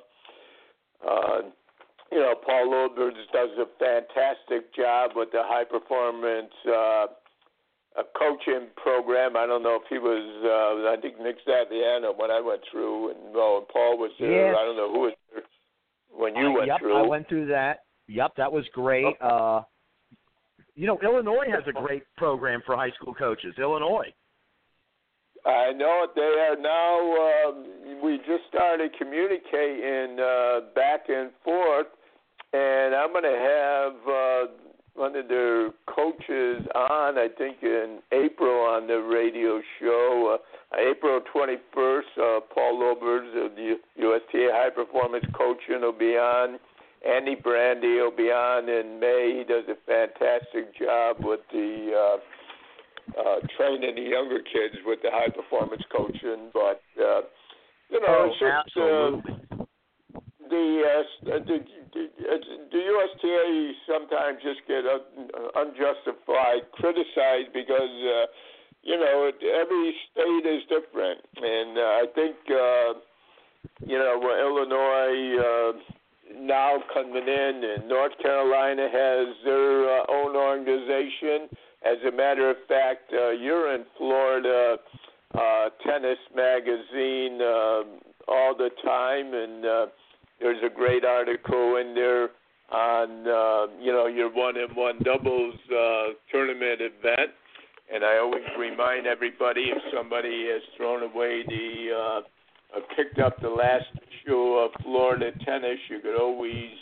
C: Paul Loberts does a fantastic job with the high performance coaching program. I don't know if he was, I think Nick Zatiano when I went through, and Paul was there.
D: Yes.
C: I don't know who was there when you went through.
D: I went through that. Yep, that was great.
C: Okay.
D: Illinois has a great program for high school coaches. Illinois.
C: I know they are now. We just started communicating back and forth, and I'm going to have one of their coaches on, I think, in April on the radio show. April 21st, Paul Loberts of the USTA High Performance Coaching will be on. Andy Brandy will be on in May. He does a fantastic job with the training the younger kids with the high performance coaching. But it's just the USTA sometimes just get unjustified criticized because every state is different, and I think Illinois. Now coming in, and North Carolina has their own organization. As a matter of fact, you're in Florida Tennis Magazine all the time, and there's a great article in there on your 1-on-1 doubles tournament event. And I always remind everybody, if somebody has thrown away picked up the last issue of Florida Tennis, you could always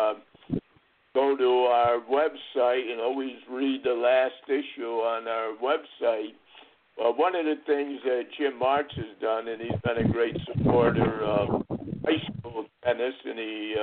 C: go to our website and always read the last issue on our website. One of the things that Jim March has done, and he's been a great supporter of high school tennis, and he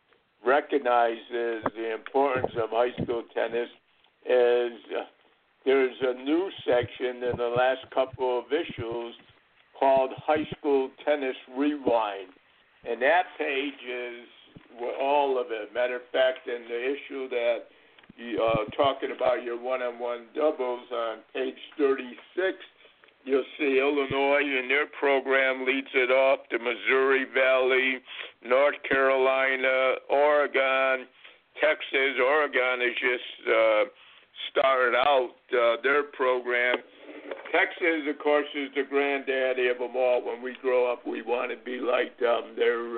C: recognizes the importance of high school tennis, is there's a new section in the last couple of issues called High School Tennis Rewind. And that page is all of it. Matter of fact, in the issue that you talking about your 1-on-1 doubles on page 36, you'll see Illinois in their program leads it off to Missouri Valley, North Carolina, Oregon, Texas. Oregon is just started out their program. Texas, of course, is the granddaddy of them all. When we grow up, we want to be like them. They're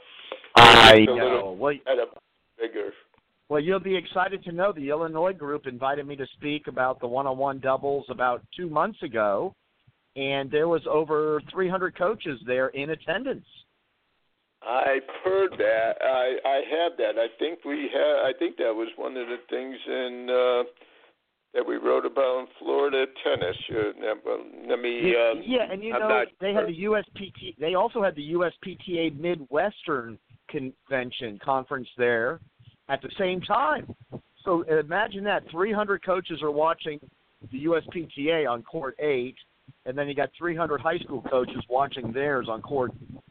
D: I know.
C: Bigger.
D: Well, you'll be excited to know the Illinois group invited me to speak about the 1-on-1 doubles about 2 months ago, and there was over 300 coaches there in attendance.
C: I've heard that. I have that. I think that was one of the things in that we wrote about in Florida Tennis. Let me.
D: They had the USPT. They also had the USPTA Midwestern conference there at the same time. So imagine that 300 coaches are watching the USPTA on court 8, and then you got 300 high school coaches watching theirs on court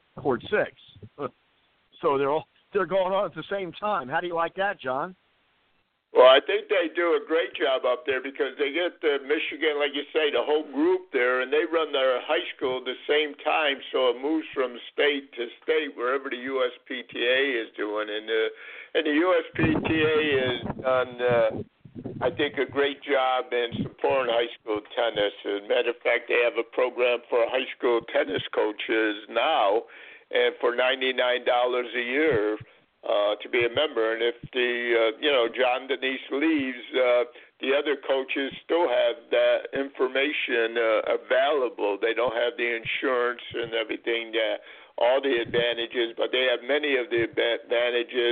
D: 6. So they're going on at the same time. How do you like that, John?
C: Well, I think they do a great job up there because they get the Michigan, like you say, the whole group there, and they run their high school at the same time, so it moves from state to state wherever the USPTA is doing. And the USPTA has done, I think, a great job in supporting high school tennis. As a matter of fact, they have a program for high school tennis coaches now, and for $99 a year. To be a member, and if John Denise leaves, the other coaches still have that information available. They don't have the insurance and everything, all the advantages, but they have many of the advantages,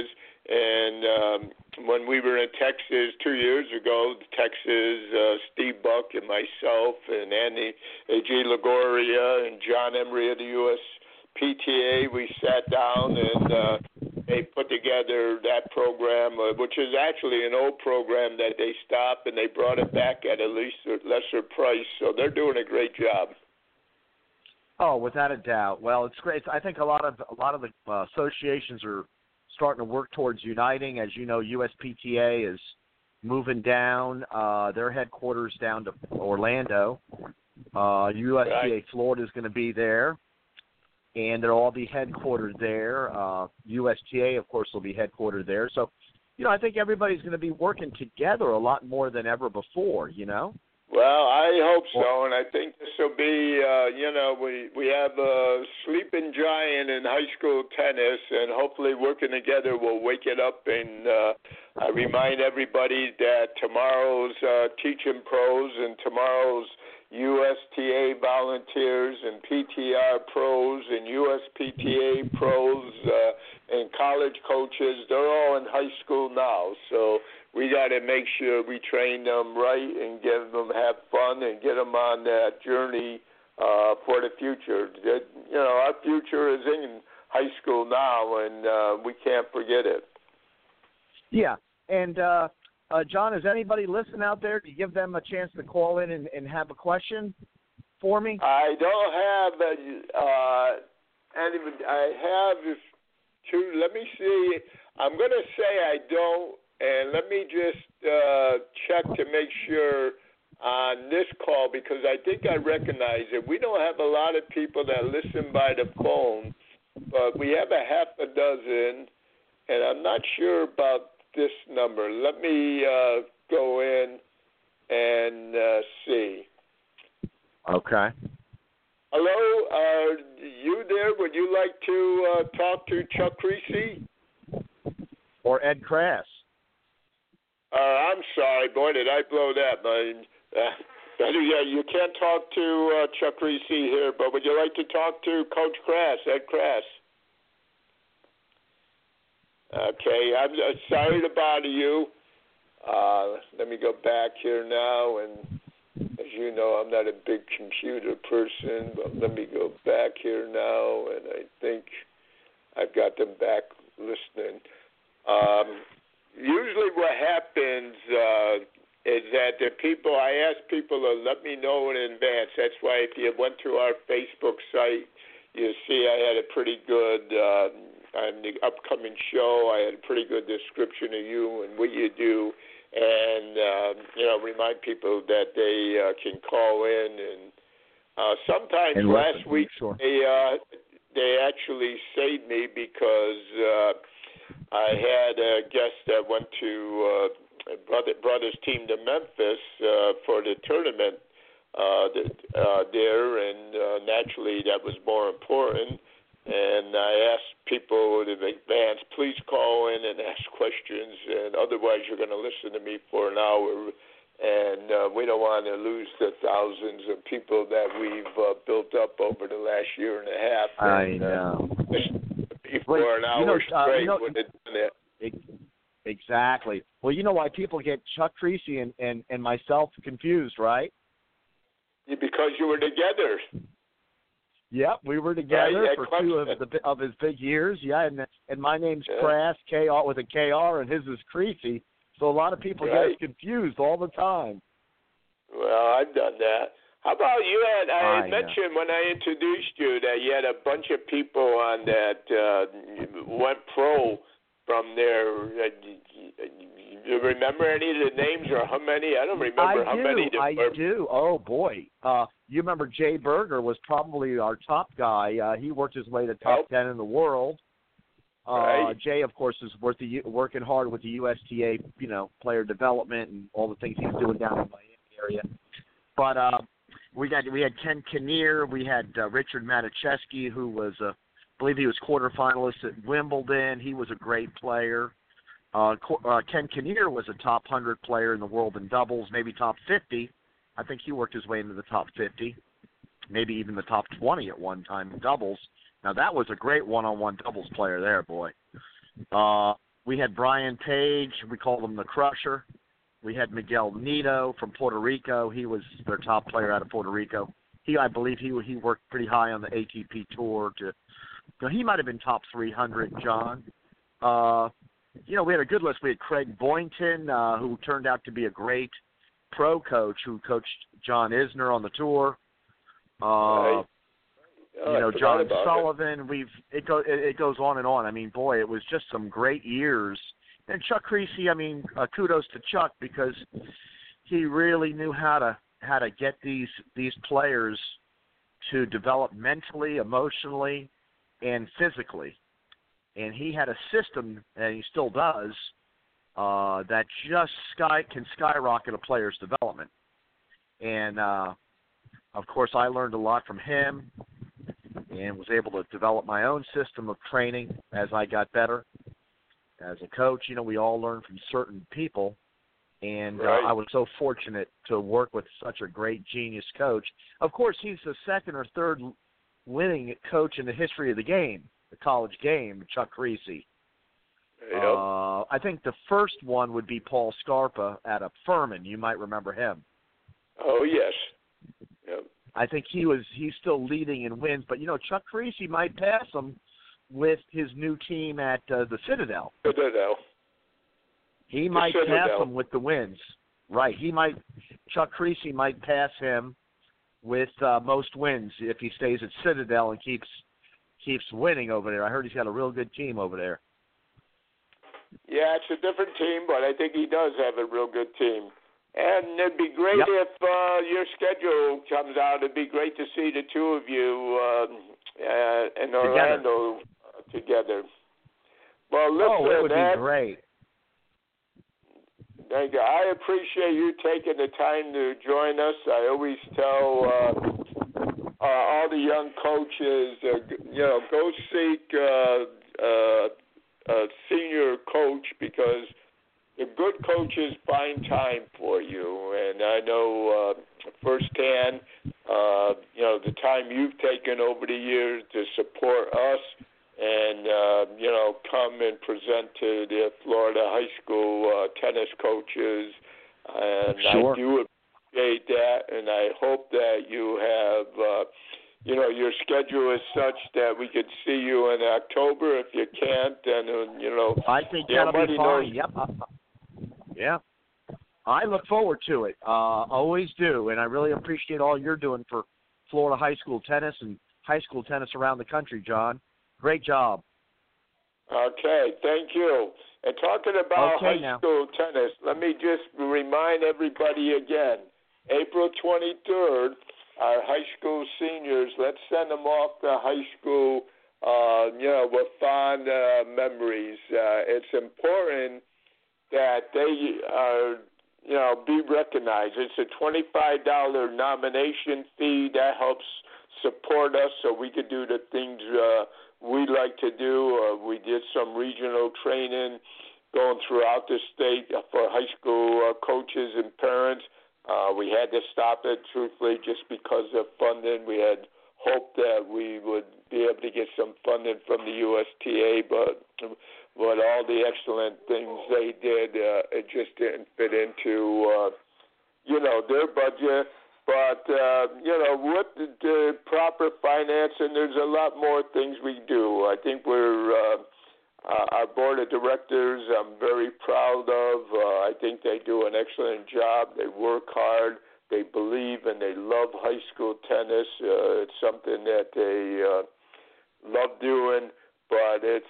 C: And when we were in Texas 2 years ago, Steve Buck and myself and Andy A.G. Lagoria and John Emery of the USPTA, we sat down and they put together that program, which is actually an old program that they stopped, and they brought it back at a lesser price. So they're doing a great job.
D: Oh, without a doubt. Well, it's great. I think a lot of the associations are starting to work towards uniting. As you know, USPTA is moving their headquarters down to Orlando. USTA
C: Right.
D: Florida is going to be there, and they'll all be headquartered there. USTA, of course, will be headquartered there. So, I think everybody's going to be working together a lot more than ever before,
C: Well, I hope so, and I think this will be, we have a sleeping giant in high school tennis, and hopefully working together will wake it up. And I remind everybody that tomorrow's teaching pros and tomorrow's USTA volunteers and PTR pros and USPTA pros and college coaches, they're all in high school now. So we got to make sure we train them right and have fun and get them on that journey for the future. Our future is in high school now, and we can't forget it.
D: Yeah, and John, is anybody listening out there? Do you give them a chance to call in and have a question for me?
C: I don't have I have two. Let me see. I'm going to say I don't. And let me just check to make sure on this call, because I think I recognize it. We don't have a lot of people that listen by the phone, but we have a half a dozen, and I'm not sure about this number. Let me go in and see.
D: Okay.
C: Hello, are you there? Would you like to talk to Chuck Creasy?
D: Or Ed Crass?
C: I'm sorry, boy, did I blow that. Yeah, you can't talk to Chuck Creasy here, but would you like to talk to Coach Crass, Ed Crass? Okay, I'm sorry to bother you. Let me go back here now, and as you know, I'm not a big computer person, but let me go back here now, and I think I've got them back listening. Usually what happens is that I ask people to let me know in advance. That's why if you went to our Facebook site, you see I had a pretty good, on the upcoming show, I had a pretty good description of you and what you do, and, remind people that they can call in. And sometimes
D: and
C: last week
D: sure.
C: they actually saved me because I had a guest that went to Brothers team to Memphis for the tournament there, and naturally that was more important. And I asked people in advance, please call in and ask questions, and otherwise you're going to listen to me for an hour. And we don't want to lose the thousands of people that we've built up over the last year and a half.
D: I know.
C: For an hour straight would have done it.
D: Exactly. Well, you know why people get Chuck Creasy and myself confused, right?
C: Because you were together.
D: Yep, we were together
C: right,
D: for two of his big years. Yeah, and my name's Crass, K-R with a K-R, and his is Creasy. So a lot of people get us confused all the time.
C: Well, I've done that. How about you? I mentioned when I introduced you that you had a bunch of people on that went pro from there. You remember any of the names or how many? I don't remember how many there were.
D: I do. Oh, boy. You remember Jay Berger was probably our top guy. He worked his way to top 10 in the world.
C: Right.
D: Jay, of course, is working hard with the USTA, player development and all the things he's doing down in the Miami area. But we had Ken Kinnear, we had Richard Matuszewski, who was, I believe he was quarterfinalist at Wimbledon. He was a great player. Ken Kinnear was a top 100 player in the world in doubles, maybe top 50. I think he worked his way into the top 50, maybe even the top 20 at one time in doubles. Now, that was a great one-on-one doubles player there, boy. We had Brian Page. We called him the Crusher. We had Miguel Nito from Puerto Rico. He was their top player out of Puerto Rico. I believe he worked pretty high on the ATP tour. He might have been top 300, John. We had a good list. We had Craig Boynton, who turned out to be a great pro coach, who coached John Isner on the tour.
C: Right.
D: John Sullivan. It goes on and on. I mean, boy, it was just some great years. And Chuck Creasy. I mean, kudos to Chuck, because he really knew how to get these players to develop mentally, emotionally, and physically. And he had a system, and he still does, that just can skyrocket a player's development. And of course, I learned a lot from him, and was able to develop my own system of training as I got better. As a coach, we all learn from certain people, and
C: right.
D: I was so fortunate to work with such a great genius coach. Of course, he's the second or third winning coach in the history of the game, the college game, Chuck Creasy.
C: Yep.
D: I think the first one would be Paul Scarpa out of Furman. You might remember him.
C: Oh, yes. Yep.
D: I think he's still leading in wins, but Chuck Creasy might pass him with his new team at the Citadel. He might pass him with the wins. Right. Chuck Creasy might pass him with most wins if he stays at Citadel and keeps winning over there. I heard he's got a real good team over there.
C: Yeah, it's a different team, but I think he does have a real good team. And it'd be great
D: Yep.
C: if your schedule comes out. It'd be great to see the two of you in Orlando together. Well, listen,
D: it would be great.
C: Thank you. I appreciate you taking the time to join us. I always tell all the young coaches, go seek a senior coach, because the good coaches find time for you. And I know firsthand, the time you've taken over the years to support us and, come and present to the Florida high school tennis coaches. And
D: sure.
C: I do appreciate that, and I hope that you have, your schedule is such that we could see you in October. If you can't, then,
D: I think that'll be fine. Yep. Yeah. I look forward to it. Always do, and I really appreciate all you're doing for Florida high school tennis and high school tennis around the country, John. Great job.
C: Okay, thank you. And talking about high school tennis, let me just remind everybody again, April 23rd, our high school seniors, let's send them off to high school, with fond memories. It's important that they are, be recognized. It's a $25 nomination fee that helps support us so we could do the things we like to do. We did some regional training going throughout the state for high school coaches and parents. We had to stop it, truthfully, just because of funding. We had hoped that we would be able to get some funding from the USTA, but all the excellent things they did, it just didn't fit into, their budget. But, with the proper financing, there's a lot more things we do. I think our board of directors, I'm very proud of. I think they do an excellent job. They work hard. They believe and they love high school tennis. It's something that they love doing. But it's,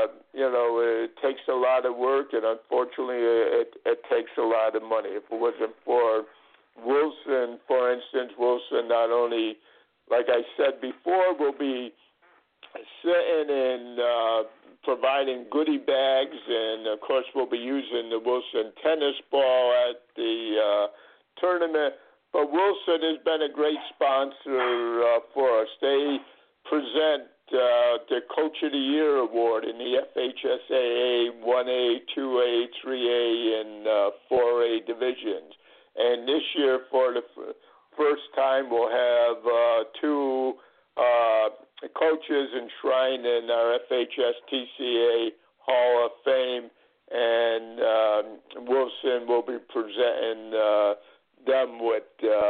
C: it takes a lot of work, and unfortunately it takes a lot of money. If it wasn't for Wilson, for instance, Wilson not only, like I said before, will be sitting and providing goodie bags, and, of course, we'll be using the Wilson tennis ball at the tournament. But Wilson has been a great sponsor for us. They present the Coach of the Year Award in the FHSAA 1A, 2A, 3A, and 4A divisions. And this year, for the first time, we'll have two coaches enshrined in our FHS TCA Hall of Fame, and Wilson will be presenting them with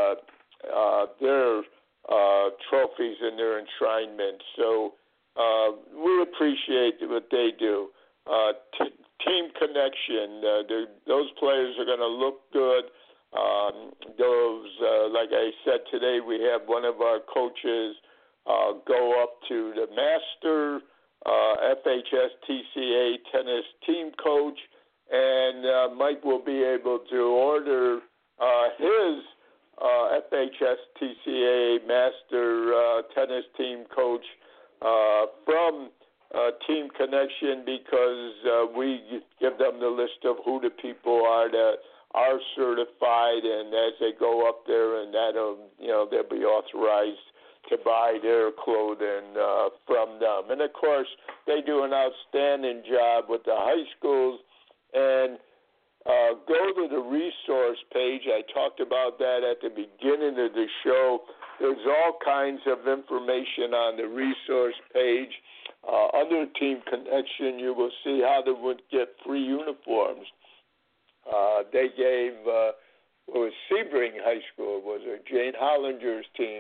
C: their trophies and their enshrinement. So we appreciate what they do. Team connection. Those players are going to look good. Like I said today, we have one of our coaches go up to the Master FHS TCA tennis team coach, and Mike will be able to order his FHS TCA Master tennis team coach from Team Connection, because we give them the list of who the people are that are certified, and as they go up there, and that'll, they'll be authorized to buy their clothing from them. And of course, they do an outstanding job with the high schools. And go to the resource page. I talked about that at the beginning of the show. There's all kinds of information on the resource page. Under Team Connection, you will see how they would get free uniforms. They gave, Sebring High School, was it Jane Hollinger's team,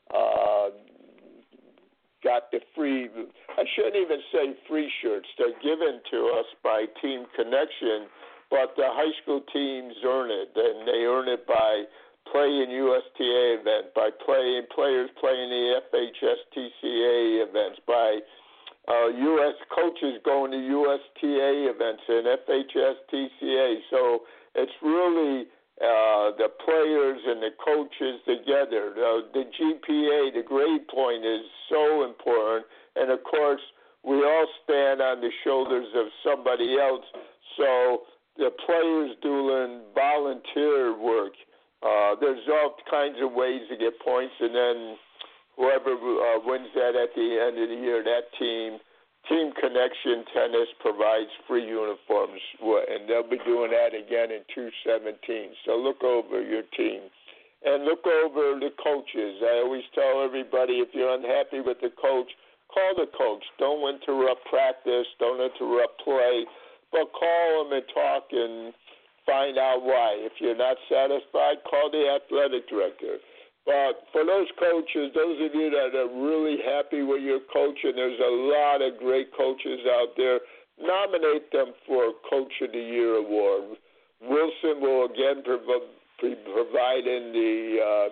C: got the free, I shouldn't even say free shirts. They're given to us by Team Connection, but the high school teams earn it, and they earn it by playing USTA events, by players playing the FHS TCA events, by U.S. coaches going to USTA events and FHS TCA. So it's really the players and the coaches together. The GPA, the grade point, is so important. And, of course, we all stand on the shoulders of somebody else. So the players doing volunteer work, there's all kinds of ways to get points. And then whoever wins that at the end of the year, that Team Connection Tennis provides free uniforms, and they'll be doing that again in 2017. So look over your team and look over the coaches. I always tell everybody, if you're unhappy with the coach, call the coach. Don't interrupt practice. Don't interrupt play, but call them and talk and find out why. If you're not satisfied, call the athletic director. But for those coaches, those of you that are really happy with your coach, and there's a lot of great coaches out there, nominate them for Coach of the Year award. Wilson will again be providing the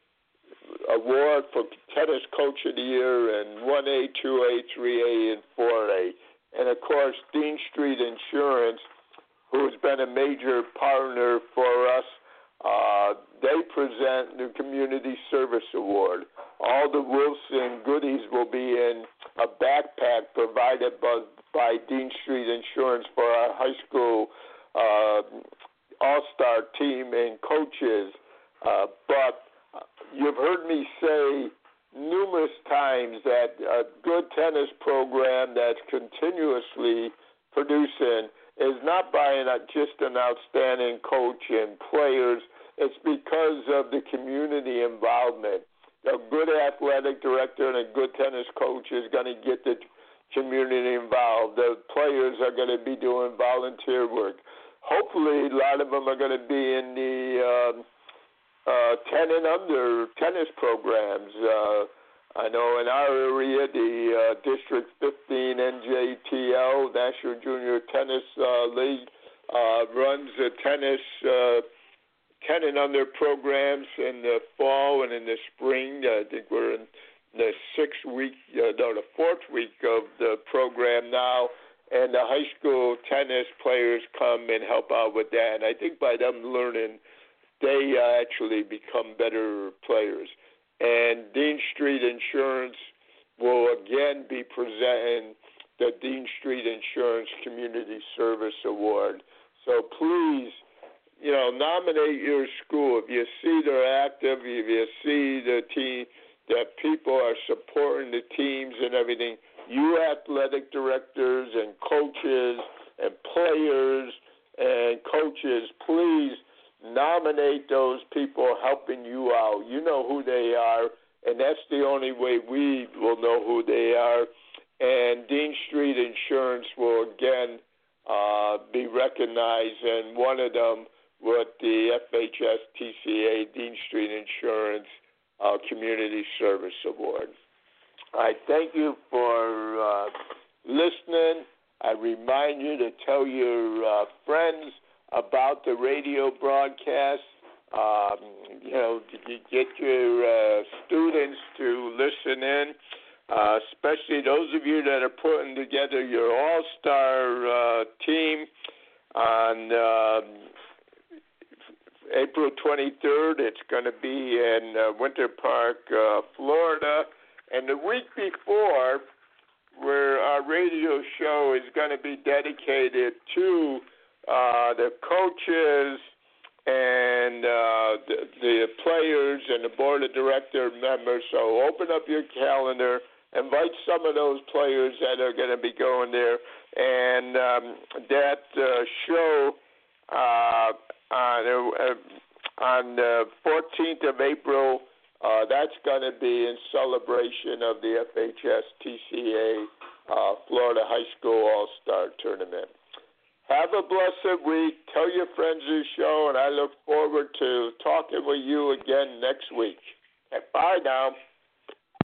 C: award for Tennis Coach of the Year in 1A, 2A, 3A, and 4A. And, of course, Dean Street Insurance, who has been a major partner for us, they present the Community Service Award. All the Wilson goodies will be in a backpack provided by Dean Street Insurance for our high school all-star team and coaches. But you've heard me say numerous times that a good tennis program that's continuously producing is not by just an outstanding coach and players. It's because of the community involvement. A good athletic director and a good tennis coach is going to get the community involved. The players are going to be doing volunteer work. Hopefully, a lot of them are going to be in the 10 and under tennis programs. I know in our area, the District 15 NJTL, National Junior Tennis League, runs a tennis 10 and under programs in the fall and in the spring. I think we're in the the fourth week of the program now, and the high school tennis players come and help out with that. And I think by them learning, they actually become better players. And Dean Street Insurance will again be presenting the Dean Street Insurance Community Service Award. So please, nominate your school. If you see they're active, if you see the team, that people are supporting the teams and everything, you athletic directors and coaches and players and coaches, please nominate those people helping you out. You know who they are, and that's the only way we will know who they are. and Dean Street Insurance will again be recognized, and one of them with the FHS TCA Dean Street Insurance Community Service Award. I thank you for listening. I remind you to tell your friends about the radio broadcast. Get your students to listen in, especially those of you that are putting together your all-star team on April 23rd. It's going to be in Winter Park, Florida. And the week before, where our radio show is going to be dedicated to the coaches and the players and the board of director members. So open up your calendar, invite some of those players that are going to be going there, and that show on the 14th of April, that's going to be in celebration of the FHS TCA Florida High School All-Star Tournament. Have a blessed week. Tell your friends of the show, and I look forward to talking with you again next week. Bye now.